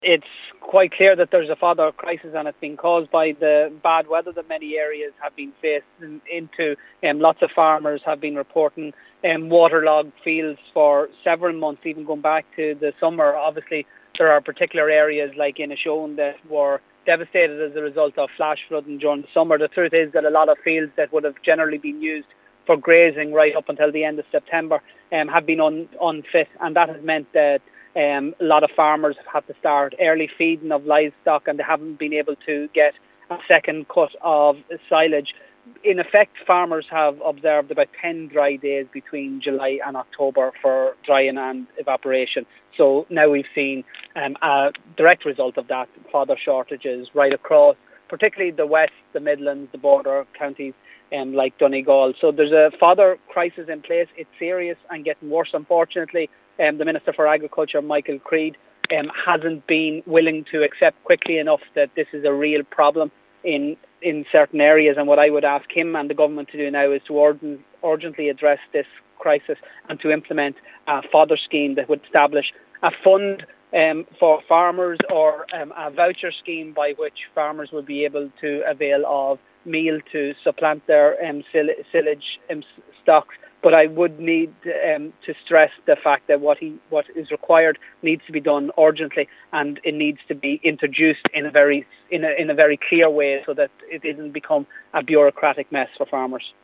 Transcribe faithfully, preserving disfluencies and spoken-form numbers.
It's quite clear that there's a fodder crisis, and it's been caused by the bad weather that many areas have been faced into. Um, lots of farmers have been reporting um, waterlogged fields for several months, even going back to the summer. Obviously, there are particular areas like Inishowen that were devastated as a result of flash flooding during the summer. The truth is that a lot of fields that would have generally been used for grazing right up until the end of September um, have been un- unfit, and that has meant that Um, a lot of farmers have had to start early feeding of livestock, and they haven't been able to get a second cut of silage. In effect, farmers have observed about ten dry days between July and October for drying and evaporation. So now we've seen um, a direct result of that, fodder shortages right across, particularly the West, the Midlands, the border counties um, like Donegal. So there's a fodder crisis in place. It's serious and getting worse, unfortunately. Um, the Minister for Agriculture, Michael Creed, um, hasn't been willing to accept quickly enough that this is a real problem in in certain areas. And what I would ask him and the government to do now is to urgent, urgently address this crisis and to implement a fodder scheme that would establish a fund um, for farmers, or um, a voucher scheme by which farmers would be able to avail of meal to supplant their um, silage um, stocks. But I would need um, to stress the fact that what he what is required needs to be done urgently, and it needs to be introduced in a very in a in a very clear way, so that it doesn't become a bureaucratic mess for farmers.